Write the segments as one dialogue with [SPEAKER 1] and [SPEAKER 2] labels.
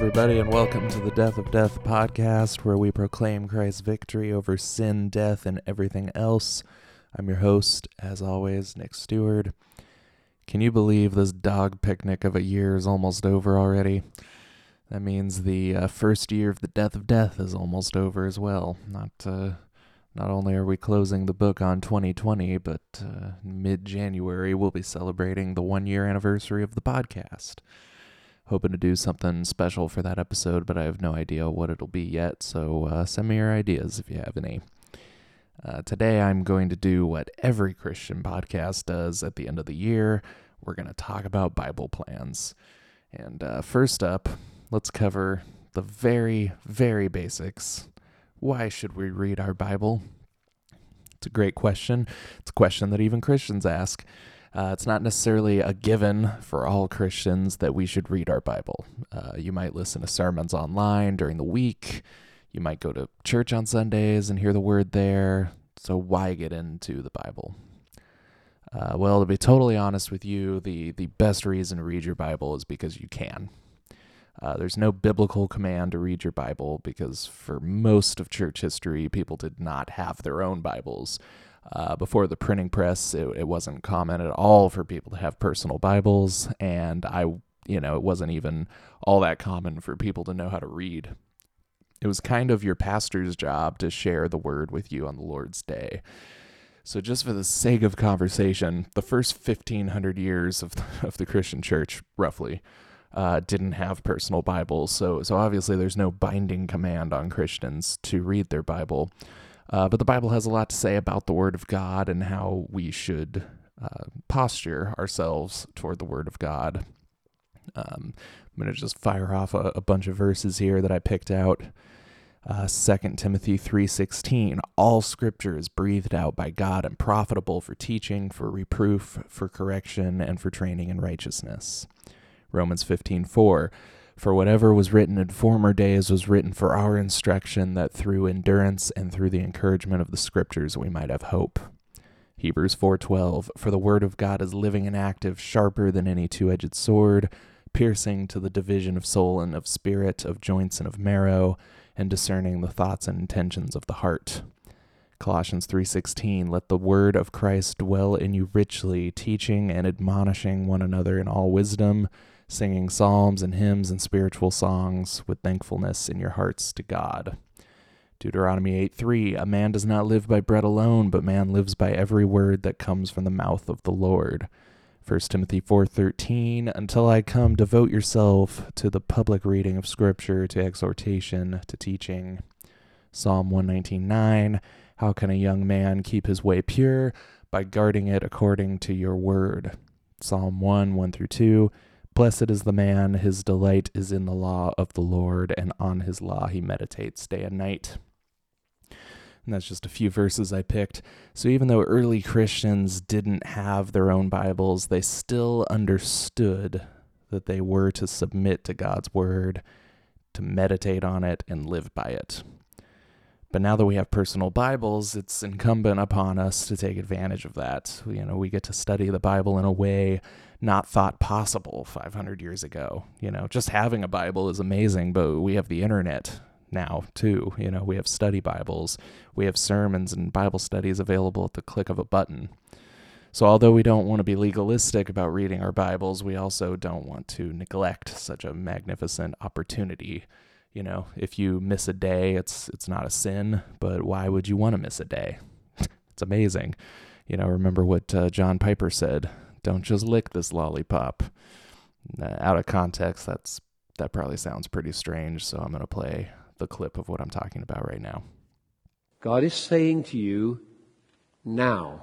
[SPEAKER 1] everybody, and welcome to the Death of Death podcast, where we proclaim Christ's victory over sin, death, and everything else. I'm your host, as always, Nick Stewart. Can you believe this dog picnic of a year is almost over already? That means the first year of the Death of Death is almost over as well. Not only are we closing the book on 2020, but mid-January we'll be celebrating the 1-year anniversary of the podcast. Hoping to do something special for that episode, but I have no idea what it'll be yet, so send me your ideas if you have any. Today I'm going to do what every Christian podcast does at the end of the year. We're going to talk about Bible plans. And first up, let's cover the very, very basics. Why should we read our Bible? It's a great question. It's a question that even Christians ask. It's not necessarily a given for all Christians that we should read our Bible. You might listen to sermons online during the week. You might go to church on Sundays and hear the word there. So why get into the Bible? Well, to be totally honest with you, the best reason to read your Bible is because you can. There's no biblical command to read your Bible because for most of church history, people did not have their own Bibles. Before the printing press, it wasn't common at all for people to have personal Bibles, and it wasn't even all that common for people to know how to read. It was kind of your pastor's job to share the word with you on the Lord's Day. So just for the sake of conversation, the first 1,500 years of the Christian church, roughly, didn't have personal Bibles. So obviously there's no binding command on Christians to read their Bible. But the Bible has a lot to say about the Word of God and how we should posture ourselves toward the Word of God. I'm going to just fire off a bunch of verses here that I picked out. 2 Timothy 3:16, all Scripture is breathed out by God and profitable for teaching, for reproof, for correction, and for training in righteousness. Romans 15:4, for whatever was written in former days was written for our instruction, that through endurance and through the encouragement of the Scriptures we might have hope. Hebrews 4:12, for the word of God is living and active, sharper than any two-edged sword, piercing to the division of soul and of spirit, of joints and of marrow, and discerning the thoughts and intentions of the heart. Colossians 3:16, let the word of Christ dwell in you richly, teaching and admonishing one another in all wisdom, singing psalms and hymns and spiritual songs with thankfulness in your hearts to God. Deuteronomy 8:3, a man does not live by bread alone, but man lives by every word that comes from the mouth of the Lord. 1 Timothy 4:13, until I come, devote yourself to the public reading of Scripture, to exhortation, to teaching. Psalm 119:9, how can a young man keep his way pure? By guarding it according to your word. Psalm 1:1-2, blessed is the man, his delight is in the law of the Lord, and on his law he meditates day and night. And that's just a few verses I picked. So even though early Christians didn't have their own Bibles, they still understood that they were to submit to God's word, to meditate on it, and live by it. But now that we have personal Bibles, it's incumbent upon us to take advantage of that. We get to study the Bible in a way not thought possible 500 years ago. Just having a Bible is amazing, but we have the internet now too. We have study Bibles. We have sermons and Bible studies available at the click of a button. So although we don't want to be legalistic about reading our Bibles, we also don't want to neglect such a magnificent opportunity. If you miss a day, it's not a sin, but why would you want to miss a day? It's amazing. Remember what John Piper said, don't just lick this lollipop. Out of context, that probably sounds pretty strange, so I'm going to play the clip of what I'm talking about right now.
[SPEAKER 2] God is saying to you, now,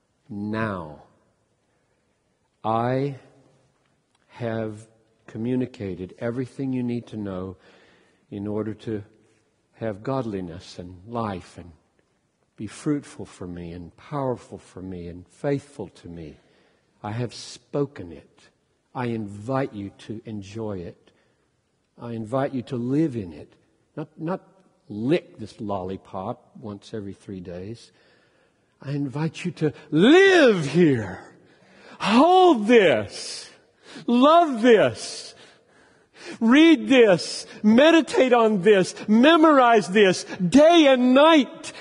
[SPEAKER 2] I have communicated everything you need to know in order to have godliness and life and be fruitful for me and powerful for me and faithful to me. I have spoken it. I invite you to enjoy it. I invite you to live in it. Not lick this lollipop once every 3 days. I invite you to live here. Hold this. Love this. Read this, meditate on this, memorize this day and night.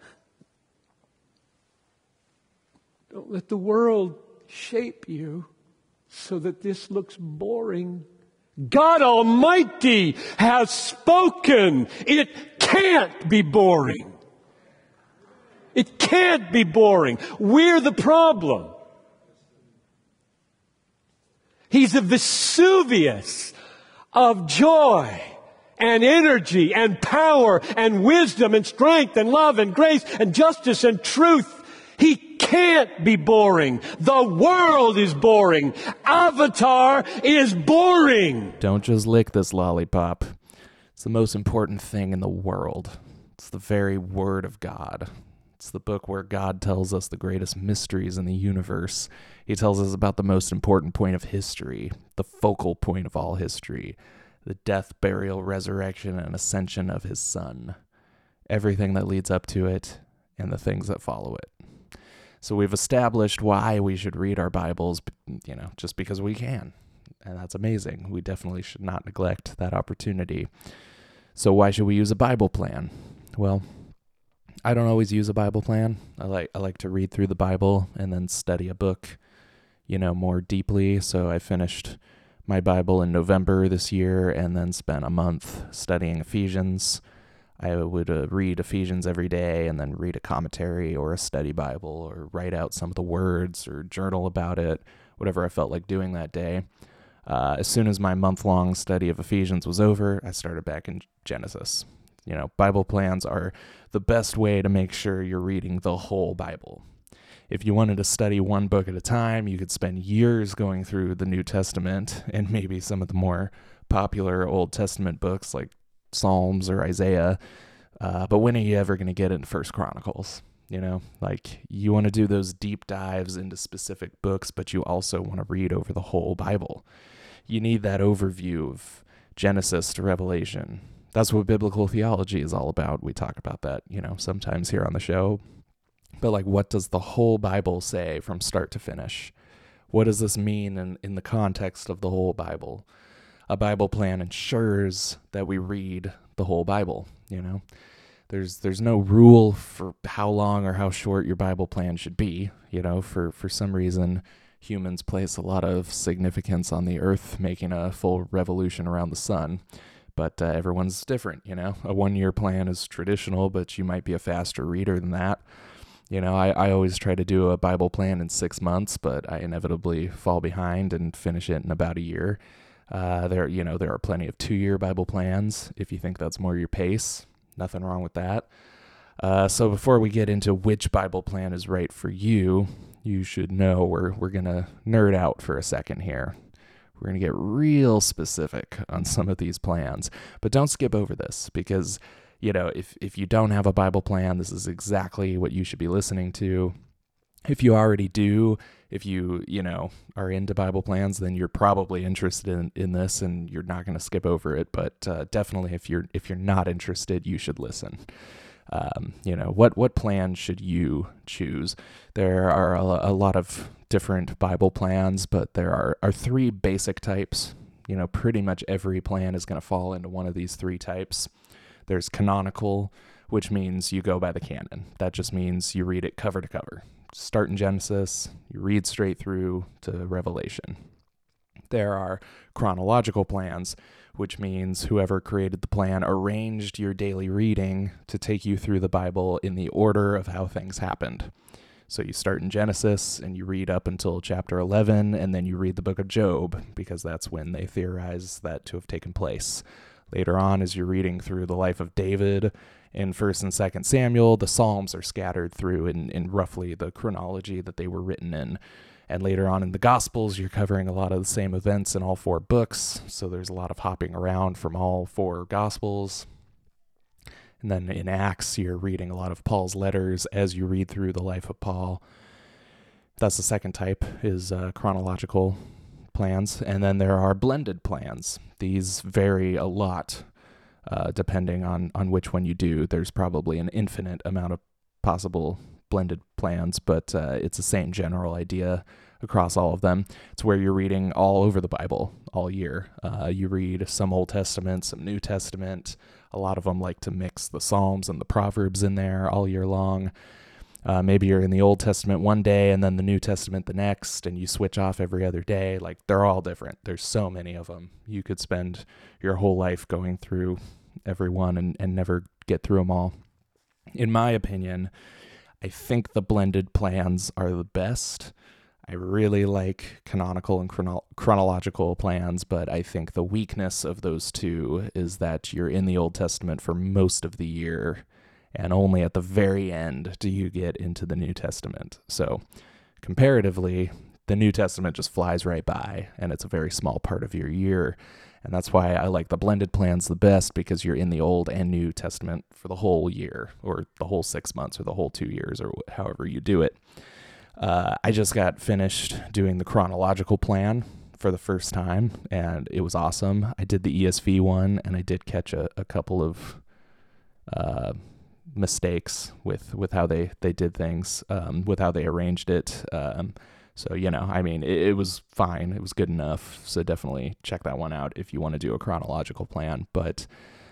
[SPEAKER 2] Don't let the world shape you so that this looks boring. God Almighty has spoken. It can't be boring. It can't be boring. We're the problem. He's a Vesuvius of joy and energy and power and wisdom and strength and love and grace and justice and truth. He can't be boring. The world is boring. Avatar is boring.
[SPEAKER 1] Don't just lick this lollipop. It's the most important thing in the world. It's the very Word of God. It's the book where God tells us the greatest mysteries in the universe. He tells us about the most important point of history, the focal point of all history, the death, burial, resurrection, and ascension of his Son. Everything that leads up to it and the things that follow it. So we've established why we should read our Bibles, just because we can. And that's amazing. We definitely should not neglect that opportunity. So why should we use a Bible plan? Well, I don't always use a Bible plan. I like to read through the Bible and then study a book, more deeply. So I finished my Bible in November this year and then spent a month studying Ephesians. I would read Ephesians every day and then read a commentary or a study Bible or write out some of the words or journal about it, whatever I felt like doing that day. As soon as my month-long study of Ephesians was over, I started back in Genesis. Bible plans are the best way to make sure you're reading the whole Bible. If you wanted to study one book at a time, you could spend years going through the New Testament and maybe some of the more popular Old Testament books like Psalms or Isaiah, but when are you ever going to get into First Chronicles? You want to do those deep dives into specific books, but you also want to read over the whole Bible. You need that overview of Genesis to Revelation. That's what biblical theology is all about. We talk about that, sometimes here on the show. But what does the whole Bible say from start to finish? What does this mean in the context of the whole Bible? A Bible plan ensures that we read the whole Bible, There's no rule for how long or how short your Bible plan should be, For some reason, humans place a lot of significance on the earth making a full revolution around the sun. But everyone's different, A one-year plan is traditional, but you might be a faster reader than that. I always try to do a Bible plan in 6 months, but I inevitably fall behind and finish it in about a year. There are plenty of 2-year Bible plans if you think that's more your pace. Nothing wrong with that. So before we get into which Bible plan is right for you, you should know we're going to nerd out for a second here. We're going to get real specific on some of these plans, but don't skip over this because, if you don't have a Bible plan, this is exactly what you should be listening to. If you already do, if you are into Bible plans, then you're probably interested in this and you're not going to skip over it. But definitely if you're not interested, you should listen. What plan should you choose? There are a lot of different Bible plans, but there are 3 basic types. Pretty much every plan is going to fall into one of these 3 types. There's canonical, which means you go by the canon. That just means you read it cover to cover. Start in Genesis, you read straight through to Revelation. There are chronological plans, which means whoever created the plan arranged your daily reading to take you through the Bible in the order of how things happened. So you start in Genesis and you read up until chapter 11, and then you read the book of Job, because that's when they theorize that to have taken place. Later on, as you're reading through the life of David in 1st and 2nd Samuel, the Psalms are scattered through in roughly the chronology that they were written in. And later on in the Gospels, you're covering a lot of the same events in all 4 books, so there's a lot of hopping around from all 4 Gospels. And then in Acts, you're reading a lot of Paul's letters as you read through the life of Paul. That's the second type, is chronological plans. And then there are blended plans. These vary a lot depending on which one you do. There's probably an infinite amount of possible blended plans, but it's the same general idea. across all of them. It's where you're reading all over the Bible all year. You read some Old Testament, some New Testament. A lot of them like to mix the Psalms and the Proverbs in there all year long. Maybe you're in the Old Testament one day and then the New Testament the next, and you switch off every other day. Like, they're all different. There's so many of them. You could spend your whole life going through every one and never get through them all. In my opinion, I think the blended plans are the best. I really like canonical and chronological plans, but I think the weakness of those two is that you're in the Old Testament for most of the year, and only at the very end do you get into the New Testament. So comparatively, the New Testament just flies right by, and it's a very small part of your year. And that's why I like the blended plans the best, because you're in the Old and New Testament for the whole year, or the whole 6 months, or the whole 2 years, or however you do it. I just got finished doing the chronological plan for the first time, and it was awesome. I did the ESV one, and I did catch a couple of mistakes with how they did things, with how they arranged it. So, it was fine. It was good enough. So definitely check that one out if you want to do a chronological plan. But,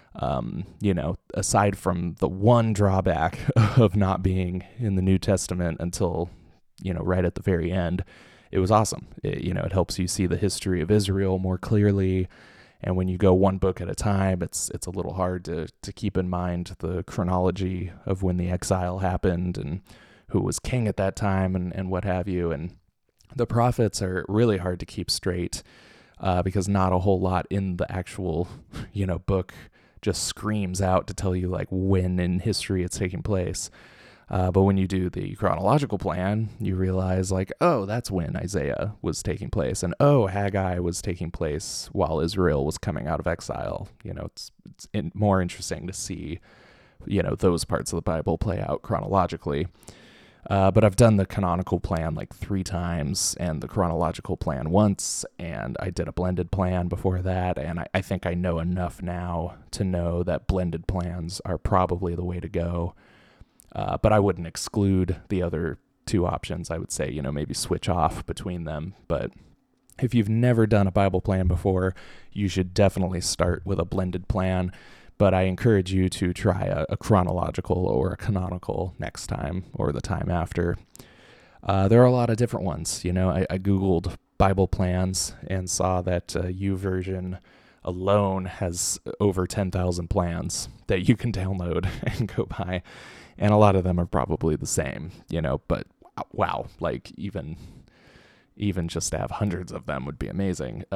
[SPEAKER 1] aside from the one drawback of not being in the New Testament until, right at the very end, it was awesome. It helps you see the history of Israel more clearly. And when you go one book at a time, it's a little hard to keep in mind the chronology of when the exile happened and who was king at that time and what have you. And the prophets are really hard to keep straight because not a whole lot in the actual, book just screams out to tell you like when in history it's taking place. But when you do the chronological plan, you realize like, oh, that's when Isaiah was taking place. And oh, Haggai was taking place while Israel was coming out of exile. It's more interesting to see, those parts of the Bible play out chronologically. But I've done the canonical plan like 3 times and the chronological plan once, and I did a blended plan before that, and I think I know enough now to know that blended plans are probably the way to go. But I wouldn't exclude the other 2 options. I would say, maybe switch off between them. But if you've never done a Bible plan before, you should definitely start with a blended plan. But I encourage you to try a chronological or a canonical next time or the time after. There are a lot of different ones. I Googled Bible plans and saw that YouVersion alone has over 10,000 plans that you can download and go by. And a lot of them are probably the same, but wow, like even just to have hundreds of them would be amazing.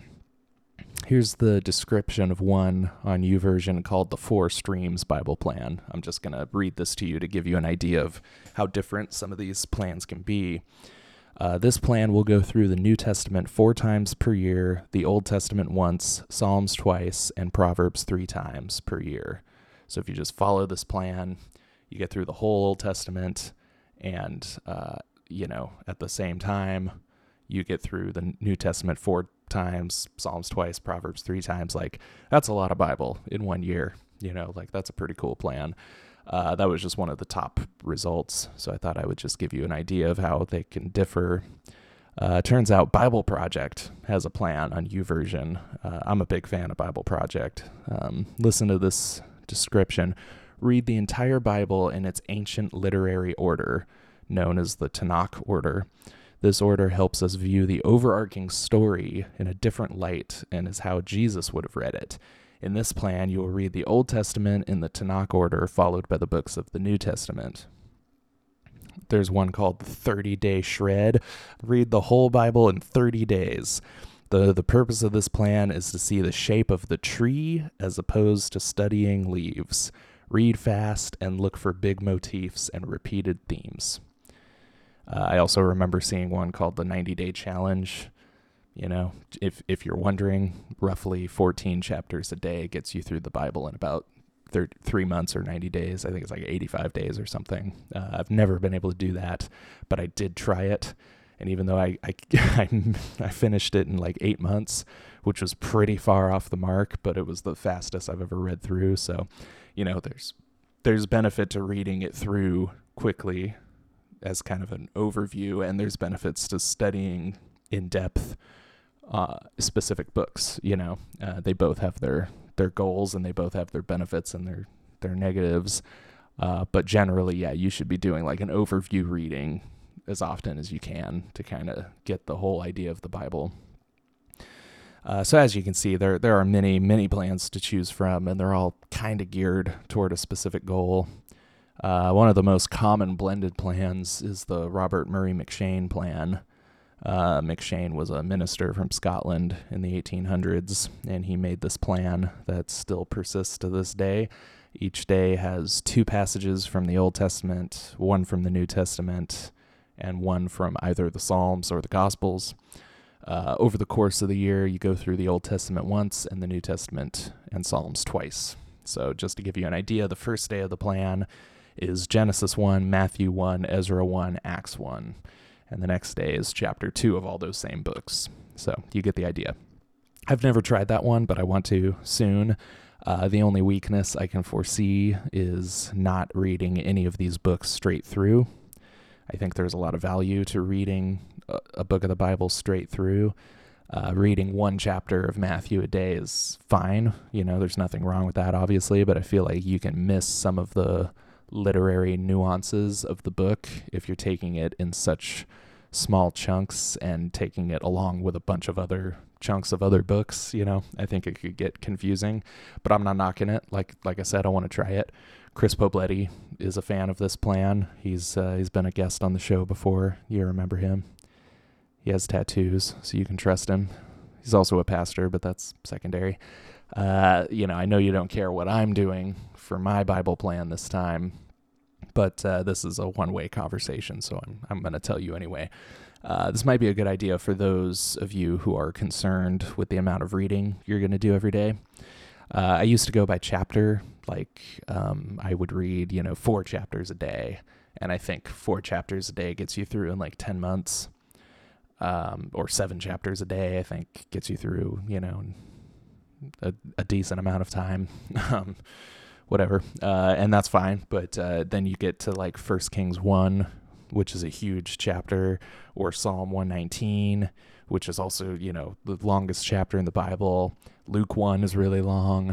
[SPEAKER 1] Here's the description of one on YouVersion called the 4 Streams Bible Plan. I'm just going to read this to you to give you an idea of how different some of these plans can be. This plan will go through the New Testament 4 times per year, the Old Testament once, Psalms twice, and Proverbs 3 times per year. So if you just follow this plan, you get through the whole Old Testament, and, at the same time, you get through the New Testament 4 times, Psalms twice, Proverbs 3 times. Like, that's a lot of Bible in 1 year. That's a pretty cool plan. That was just one of the top results. So I thought I would just give you an idea of how they can differ. Turns out Bible Project has a plan on YouVersion. I'm a big fan of Bible Project. Listen to this description. Read the entire Bible in its ancient literary order, known as the Tanakh order. This order helps us view the overarching story in a different light and is how Jesus would have read it. In this plan, you will read the Old Testament in the Tanakh order, followed by the books of the New Testament. There's one called the 30-Day Shred. Read the whole Bible in 30 days. The purpose of this plan is to see the shape of the tree as opposed to studying leaves. Read fast and look for big motifs and repeated themes. I also remember seeing one called the 90-Day Challenge. If you're wondering, roughly 14 chapters a day gets you through the Bible in about 3 months or 90 days. I think it's like 85 days or something. I've never been able to do that, but I did try it. And even though I finished it in like 8 months, which was pretty far off the mark, but it was the fastest I've ever read through. So, there's benefit to reading it through quickly as kind of an overview, and there's benefits to studying in depth specific books. They both have their goals, and they both have their benefits and their negatives. But generally, yeah, you should be doing like an overview reading as often as you can to kind of get the whole idea of the Bible. So as you can see, there are many plans to choose from, and they're all kind of geared toward a specific goal. One of the most common blended plans is the Robert Murray M'Cheyne plan. M'Cheyne was a minister from Scotland in the 1800s, and he made this plan that still persists to this day. Each day has 2 passages from the Old Testament, 1 from the New Testament, and 1 from either the Psalms or the Gospels. Over the course of the year, you go through the Old Testament once and the New Testament and Psalms twice. So just to give you an idea, the first day of the plan is Genesis 1, Matthew 1, Ezra 1, Acts 1. And the next day is chapter 2 of all those same books. So you get the idea. I've never tried that one, but I want to soon. The only weakness I can foresee is not reading any of these books straight through. I think there's a lot of value to reading a book of the Bible straight through. Reading 1 chapter of Matthew a day is fine. There's nothing wrong with that, obviously, but I feel like you can miss some of the literary nuances of the book if you're taking it in such small chunks and taking it along with a bunch of other chunks of other books. I think it could get confusing, but I'm not knocking it. Like I said, I want to try it. Chris Pobletti is a fan of this plan. He's been a guest on the show before. You remember him. He has tattoos, so you can trust him. He's also a pastor, but that's secondary. I know you don't care what I'm doing for my Bible plan this time, but this is a one-way conversation, so I'm going to tell you anyway. This might be a good idea for those of you who are concerned with the amount of reading you're going to do every day. I used to go by chapter, I would read, 4 chapters a day, and I think 4 chapters a day gets you through in 10 months, or 7 chapters a day, I think gets you through, a decent amount of time, whatever, and that's fine, but then you get to 1 Kings 1, which is a huge chapter, or Psalm 119, which is also, the longest chapter in the Bible. Luke 1 is really long.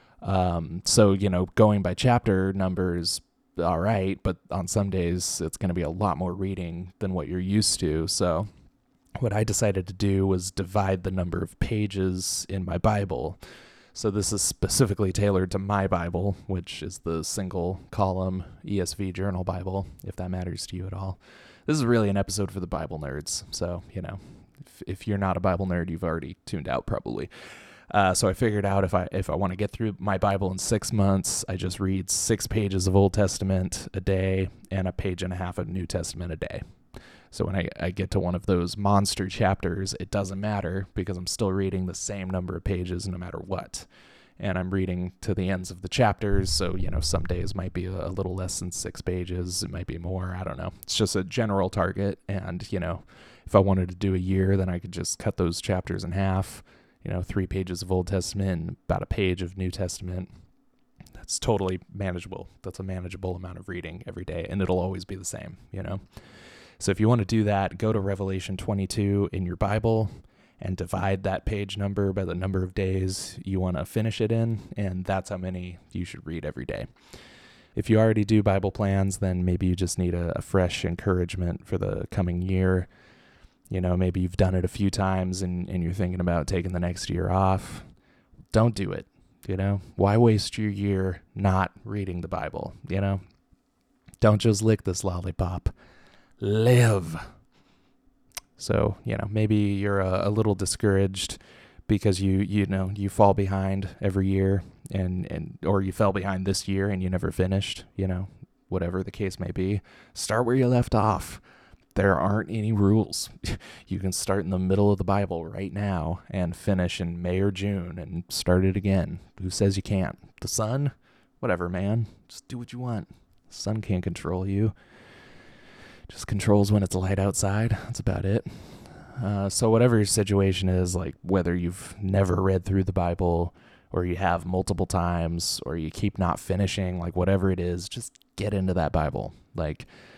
[SPEAKER 1] So, going by chapter numbers, all right, but on some days it's going to be a lot more reading than what you're used to. So what I decided to do was divide the number of pages in my Bible. So this is specifically tailored to my Bible, which is the single column ESV Journal Bible, if that matters to you at all. This is really an episode for the Bible nerds. So, if you're not a Bible nerd, you've already tuned out probably. So I figured out if I want to get through my Bible in 6 months, I just read 6 pages of Old Testament a day and 1.5 pages of New Testament a day. So when I get to one of those monster chapters, it doesn't matter because I'm still reading the same number of pages no matter what. And I'm reading to the ends of the chapters, so, some days might be a little less than 6 pages. It might be more. I don't know. It's just a general target. And, if I wanted to do a year, then I could just cut those chapters in half, 3 pages of Old Testament and about 1 page of New Testament. That's totally manageable. That's a manageable amount of reading every day, and it'll always be the same, So if you want to do that, go to Revelation 22 in your Bible and divide that page number by the number of days you want to finish it in, and that's how many you should read every day. If you already do Bible plans, then maybe you just need a fresh encouragement for the coming year. Maybe you've done it a few times and you're thinking about taking the next year off. Don't do it. Why waste your year not reading the Bible? Don't just lick this lollipop. Live. So, maybe you're a little discouraged because you fall behind every year or you fell behind this year and you never finished, whatever the case may be. Start where you left off. There aren't any rules. You can start in the middle of the Bible right now and finish in May or June and start it again. Who says you can't? The sun? Whatever, man. Just do what you want. The sun can't control you. Just controls when it's light outside. That's about it. So whatever your situation is, whether you've never read through the Bible or you have multiple times or you keep not finishing, whatever it is, just get into that Bible.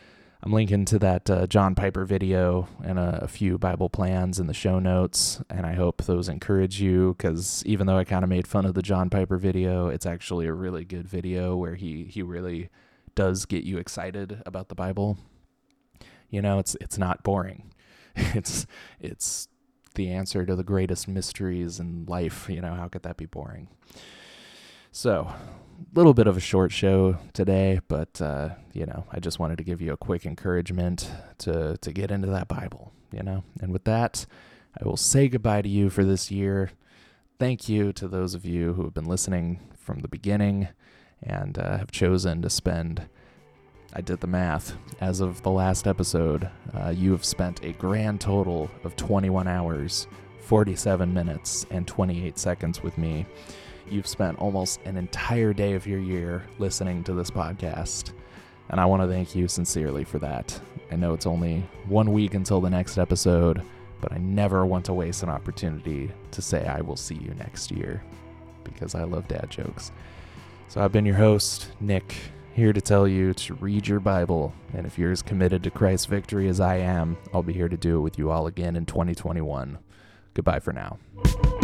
[SPEAKER 1] I'm linking to that John Piper video and a few Bible plans in the show notes, and I hope those encourage you, because even though I kind of made fun of the John Piper video, it's actually a really good video where he really does get you excited about the Bible. You know, it's not boring. It's the answer to the greatest mysteries in life. You know, how could that be boring? So, a little bit of a short show today, but, I just wanted to give you a quick encouragement to get into that Bible, And with that, I will say goodbye to you for this year. Thank you to those of you who have been listening from the beginning and have chosen to spend, I did the math, as of the last episode, you have spent a grand total of 21 hours, 47 minutes, and 28 seconds with me. You've spent almost an entire day of your year listening to this podcast, and I want to thank you sincerely for that. I know it's only 1 week until the next episode, but I never want to waste an opportunity to say I will see you next year, because I love dad jokes. So I've been your host, Nick, here to tell you to read your Bible, and if you're as committed to Christ's victory as I am, I'll be here to do it with you all again in 2021. Goodbye for now.